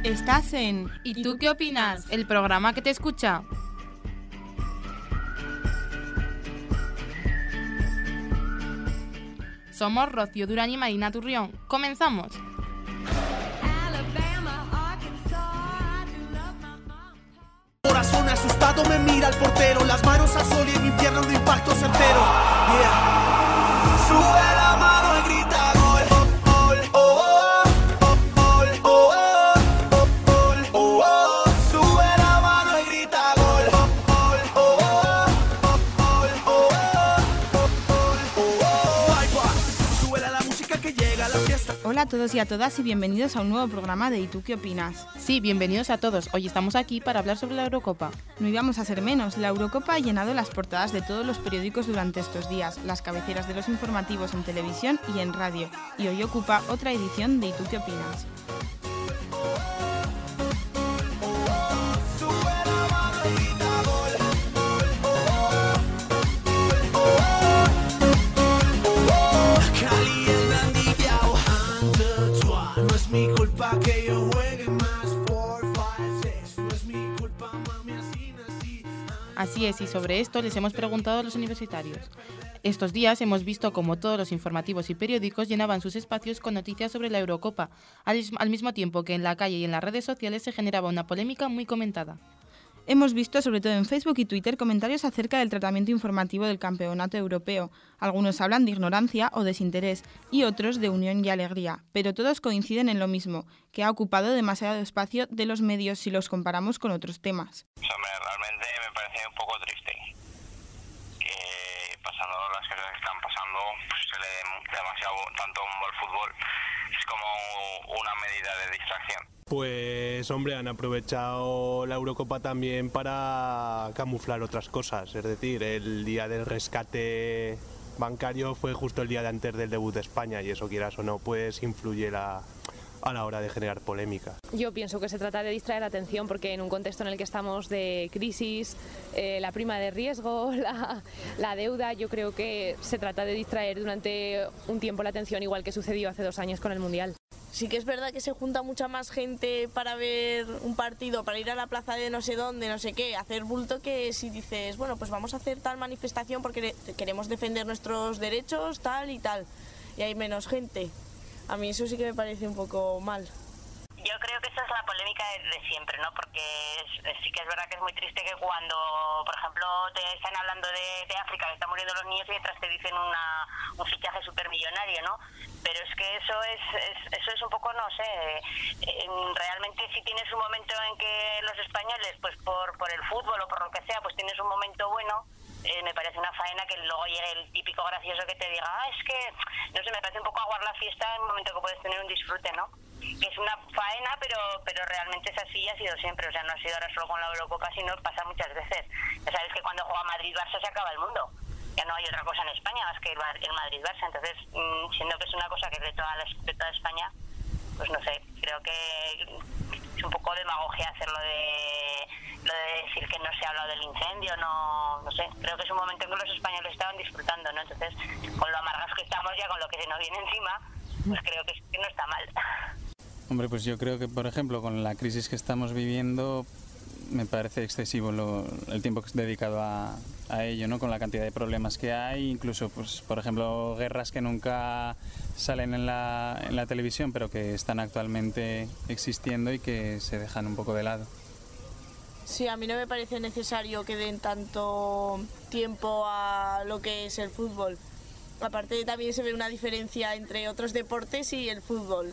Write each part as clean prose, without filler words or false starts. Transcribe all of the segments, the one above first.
Estás en ¿Y tú qué opinas? El programa que te escucha. Somos Rocío Durán y Marina Turrión. ¡Comenzamos! Corazón asustado me mira el portero, las manos al sol y en mi pierna un impacto certero. Yeah. Sube la mano y grita gol, gol, oh, oh, gol, oh, oh, gol, oh, oh. Sube la mano y grita gol, gol, oh, oh, gol, oh, oh. Ahí va. Sube la música que llega a la fiesta. Hola a todos y a todas y bienvenidos a un nuevo programa de ¿Y tú qué opinas? Sí, bienvenidos a todos. Hoy estamos aquí para hablar sobre la Eurocopa. No íbamos a ser menos. La Eurocopa ha llenado las portadas de todos los periódicos durante estos días, las cabeceras de los informativos en televisión y en radio. Y hoy ocupa otra edición de ¿Y tú qué opinas? Así es, y sobre esto les hemos preguntado a los universitarios. Estos días hemos visto cómo todos los informativos y periódicos llenaban sus espacios con noticias sobre la Eurocopa, al mismo tiempo que en la calle y en las redes sociales se generaba una polémica muy comentada. Hemos visto, sobre todo en Facebook y Twitter, comentarios acerca del tratamiento informativo del campeonato europeo. Algunos hablan de ignorancia o desinterés y otros de unión y alegría, pero todos coinciden en lo mismo, que ha ocupado demasiado espacio de los medios si los comparamos con otros temas. Realmente me parece un poco triste que pasando las cosas que están pasando pues, se le dé demasiado tanto al fútbol. Es como una medida de distracción. Pues hombre, han aprovechado la Eurocopa también para camuflar otras cosas, es decir, el día del rescate bancario fue justo el día de antes del debut de España y eso, quieras o no, pues influye a la hora de generar polémica. Yo pienso que se trata de distraer la atención porque en un contexto en el que estamos de crisis, la prima de riesgo, la deuda, yo creo que se trata de distraer durante un tiempo la atención, igual que sucedió hace 2 años con el Mundial. Sí que es verdad que se junta mucha más gente para ver un partido, para ir a la plaza de no sé dónde, no sé qué, hacer bulto, que si dices, bueno, pues vamos a hacer tal manifestación porque queremos defender nuestros derechos, tal y tal, y hay menos gente. A mí eso sí que me parece un poco mal. Yo creo que esa es la polémica de siempre, ¿no? Porque sí que es verdad que es muy triste que cuando, por ejemplo, te están hablando de África, que están muriendo los niños y detrás te dicen un fichaje supermillonario, ¿no? Pero es que eso es un poco, no sé, realmente si tienes un momento en que los españoles, pues por el fútbol o por lo que sea, pues tienes un momento bueno, me parece una faena que luego llegue el típico gracioso que te diga, es que, no sé, me parece un poco aguar la fiesta en el momento que puedes tener un disfrute, ¿no? Que es una faena, pero realmente es así y ha sido siempre, o sea, no ha sido ahora solo con la Eurocopa, sino pasa muchas veces. Ya sabes que cuando juega Madrid-Barça se acaba el mundo, ya no hay otra cosa en España más que el Madrid-Barça, entonces, siendo que es una cosa que es de toda España, pues no sé, creo que es un poco demagogia hacerlo lo de decir que no se ha hablado del incendio, no sé, creo que es un momento en que los españoles estaban disfrutando, ¿no? Entonces, con lo amargas que estamos ya, con lo que se nos viene encima, pues creo que no está mal. Hombre, pues yo creo que, por ejemplo, con la crisis que estamos viviendo, me parece excesivo el tiempo que es dedicado a ello, ¿no? Con la cantidad de problemas que hay, incluso, pues, por ejemplo, guerras que nunca salen en la televisión, pero que están actualmente existiendo y que se dejan un poco de lado. Sí, a mí no me parece necesario que den tanto tiempo a lo que es el fútbol. Aparte también se ve una diferencia entre otros deportes y el fútbol,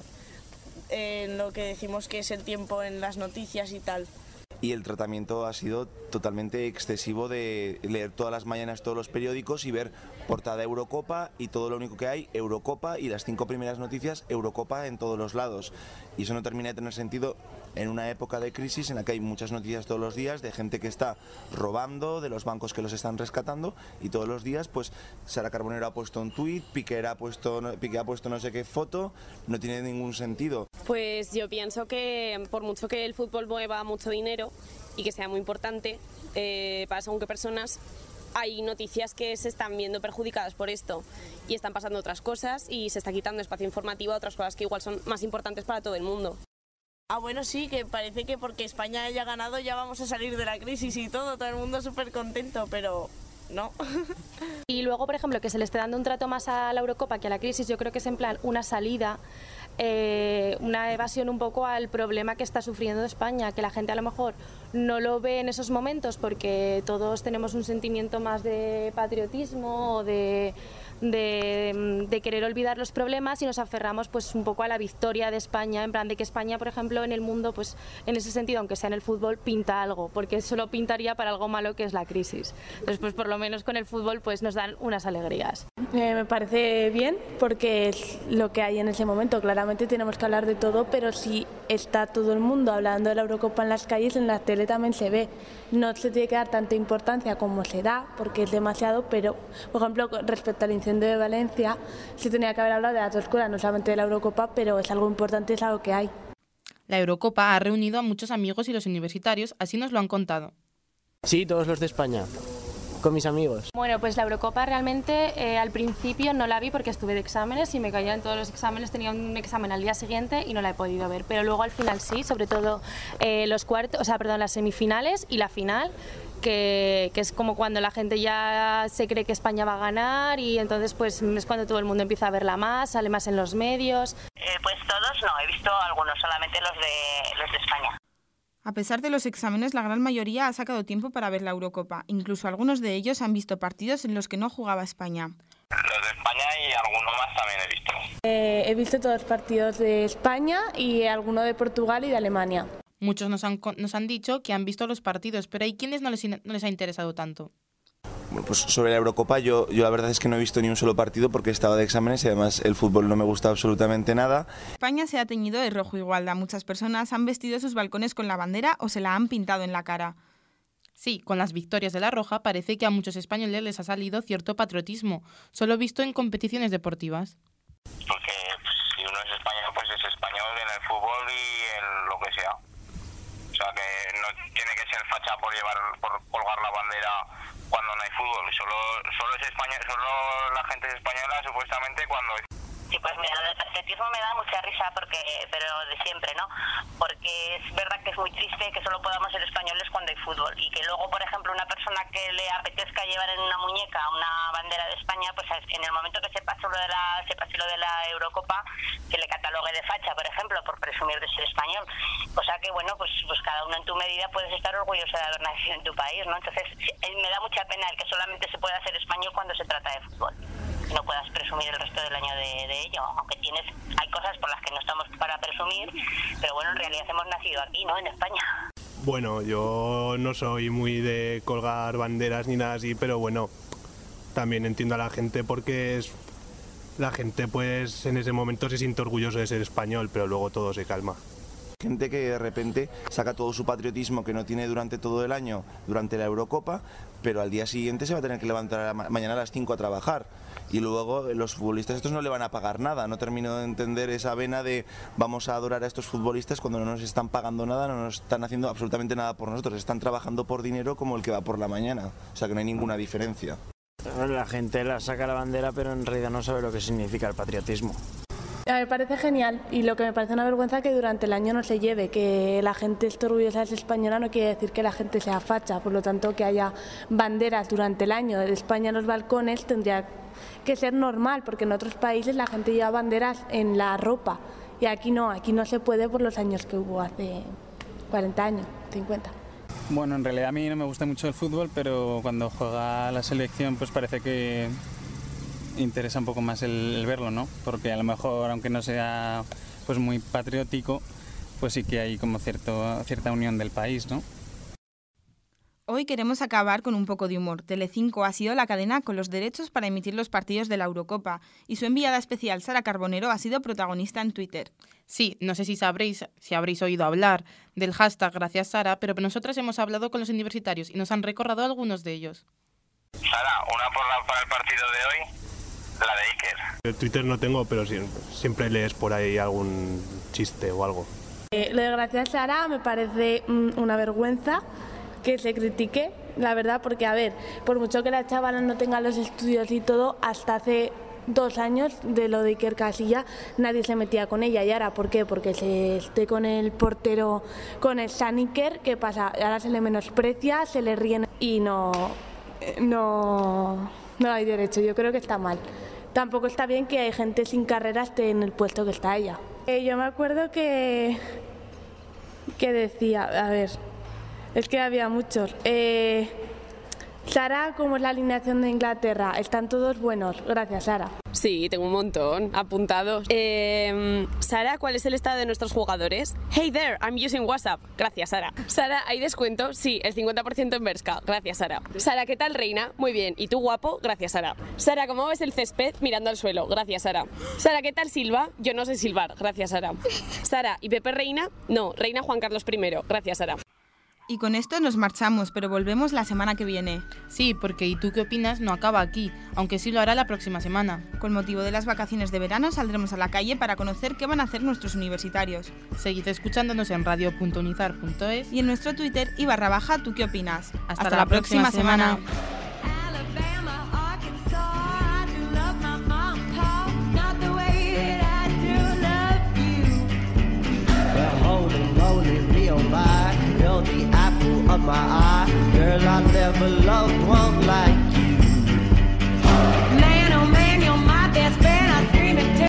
en lo que decimos que es el tiempo en las noticias y tal. Y el tratamiento ha sido totalmente excesivo de leer todas las mañanas todos los periódicos y ver portada Eurocopa y todo lo único que hay, Eurocopa, y las 5 primeras noticias, Eurocopa en todos los lados. Y eso no termina de tener sentido en una época de crisis en la que hay muchas noticias todos los días de gente que está robando, de los bancos que los están rescatando, y todos los días pues Sara Carbonero ha puesto un tuit, Piqué ha puesto no sé qué foto, no tiene ningún sentido. Pues yo pienso que por mucho que el fútbol mueva mucho dinero y que sea muy importante para según qué personas, hay noticias que se están viendo perjudicadas por esto y están pasando otras cosas y se está quitando espacio informativo a otras cosas que igual son más importantes para todo el mundo. Ah, bueno, sí, que parece que porque España haya ganado ya vamos a salir de la crisis y todo el mundo súper contento, pero no. Y luego, por ejemplo, que se le esté dando un trato más a la Eurocopa que a la crisis, yo creo que es en plan una salida, una evasión un poco al problema que está sufriendo España, que la gente a lo mejor no lo ve en esos momentos porque todos tenemos un sentimiento más de patriotismo o de querer olvidar los problemas y nos aferramos pues un poco a la victoria de España, en plan de que España, por ejemplo, en el mundo, pues en ese sentido, aunque sea en el fútbol, pinta algo, porque solo pintaría para algo malo que es la crisis. Entonces, pues por lo menos con el fútbol pues nos dan unas alegrías. Me parece bien porque es lo que hay en ese momento. Claramente tenemos que hablar de todo, pero si está todo el mundo hablando de la Eurocopa en las calles, en la tele también se ve. No se tiene que dar tanta importancia como se da, porque es demasiado, pero, por ejemplo, respecto al incendio de Valencia, se tenía que haber hablado de las dos cosas, no solamente de la Eurocopa, pero es algo importante, es algo que hay. La Eurocopa ha reunido a muchos amigos y los universitarios, así nos lo han contado. Sí, todos los de España. Con mis amigos. Bueno, pues la Eurocopa realmente al principio no la vi porque estuve de exámenes y me caían todos los exámenes, tenía un examen al día siguiente y no la he podido ver, pero luego al final sí, sobre todo las semifinales y la final, que es como cuando la gente ya se cree que España va a ganar y entonces pues es cuando todo el mundo empieza a verla más, sale más en los medios. Pues todos no, he visto algunos, solamente los de España. A pesar de los exámenes, la gran mayoría ha sacado tiempo para ver la Eurocopa. Incluso algunos de ellos han visto partidos en los que no jugaba España. Los de España y alguno más también he visto. He visto todos los partidos de España y alguno de Portugal y de Alemania. Muchos nos han dicho que han visto los partidos, pero hay quienes no les ha interesado tanto. Bueno, pues sobre la Eurocopa yo la verdad es que no he visto ni un solo partido porque estaba de exámenes y además el fútbol no me gusta absolutamente nada. España se ha teñido de rojo igualda. Muchas personas han vestido sus balcones con la bandera o se la han pintado en la cara. Sí, con las victorias de la Roja parece que a muchos españoles les ha salido cierto patriotismo, solo visto en competiciones deportivas. Porque si uno es español, pues es español en el fútbol y en lo que sea. O sea que no tiene que ser facha por colgar la bandera cuando no hay fútbol. Solo es español, solo la gente es española supuestamente cuando hay. Sí, pues mira, el patriotismo me da mucha risa pero de siempre, ¿no? Porque es verdad que es muy triste que solo podamos ser españoles cuando hay fútbol y que luego, por ejemplo, una persona que le apetezca llevar en una muñeca una bandera de España, pues en el momento que se pase lo de la Eurocopa, se le catalogue de facha, por ejemplo, por presumir de ser español. O sea que, bueno, pues cada uno en tu medida puedes estar orgulloso de haber nacido en tu país, ¿no? Entonces, me da mucha pena el que solamente se pueda ser español cuando se trata de fútbol. No puedas presumir el resto del año de ello, aunque hay cosas por las que no estamos para presumir, pero bueno, en realidad hemos nacido aquí, ¿no?, en España. Bueno, yo no soy muy de colgar banderas ni nada así, pero bueno, también entiendo a la gente porque la gente pues en ese momento se siente orgulloso de ser español, pero luego todo se calma. Gente que de repente saca todo su patriotismo que no tiene durante todo el año, durante la Eurocopa, pero al día siguiente se va a tener que levantar mañana a las 5 a trabajar. Y luego los futbolistas estos no le van a pagar nada. No termino de entender esa vena de vamos a adorar a estos futbolistas cuando no nos están pagando nada, no nos están haciendo absolutamente nada por nosotros. Están trabajando por dinero como el que va por la mañana. O sea que no hay ninguna diferencia. La gente la saca la bandera, pero en realidad no sabe lo que significa el patriotismo. Me parece genial y lo que me parece una vergüenza que durante el año no se lleve, que la gente esté orgullosa de ser española no quiere decir que la gente sea facha, por lo tanto que haya banderas durante el año de España en los balcones tendría que ser normal, porque en otros países la gente lleva banderas en la ropa y aquí no se puede por los años que hubo hace 40 años, 50. Bueno, en realidad a mí no me gusta mucho el fútbol, pero cuando juega la selección pues parece que interesa un poco más el verlo, ¿no? Porque a lo mejor, aunque no sea pues muy patriótico, pues sí que hay como cierta unión del país, ¿no? Hoy queremos acabar con un poco de humor. Telecinco ha sido la cadena con los derechos para emitir los partidos de la Eurocopa y su enviada especial, Sara Carbonero, ha sido protagonista en Twitter. Sí, no sé si habréis oído hablar del hashtag Gracias Sara, pero nosotras hemos hablado con los universitarios y nos han recordado algunos de ellos. Sara, una para el partido de hoy. La de Iker. El Twitter no tengo, pero siempre lees por ahí algún chiste o algo. Lo de Gracias Sara me parece una vergüenza que se critique, la verdad, porque a ver, por mucho que la chavala no tenga los estudios y todo, hasta hace 2 años de lo de Iker Casillas nadie se metía con ella. ¿Y ahora por qué? Porque se esté con el portero, con el San Iker, ¿qué pasa? Ahora se le menosprecia, se le ríen y no hay derecho. Yo creo que está mal. Tampoco está bien que hay gente sin carrera esté en el puesto que está ella. Yo me acuerdo que decía, a ver, es que había muchos. Sara, ¿cómo es la alineación de Inglaterra? ¿Están todos buenos? Gracias, Sara. Sí, tengo un montón apuntados. Sara, ¿cuál es el estado de nuestros jugadores? Hey there, I'm using WhatsApp. Gracias, Sara. Sara, ¿hay descuento? Sí, el 50% en Bershka. Gracias, Sara. Sara, ¿qué tal, reina? Muy bien. ¿Y tú, guapo? Gracias, Sara. Sara, ¿cómo ves el césped? Mirando al suelo. Gracias, Sara. Sara, ¿qué tal silba? Yo no sé silbar. Gracias, Sara. Sara, ¿y Pepe reina? No, reina Juan Carlos I. Gracias, Sara. Y con esto nos marchamos, pero volvemos la semana que viene. Sí, porque ¿Y tú qué opinas? No acaba aquí, aunque sí lo hará la próxima semana. Con motivo de las vacaciones de verano saldremos a la calle para conocer qué van a hacer nuestros universitarios. Seguid escuchándonos en radio.unizar.es y en nuestro Twitter / ¿tú qué opinas? Hasta la próxima semana. You're the apple of my eye. Girl, I never loved one like you.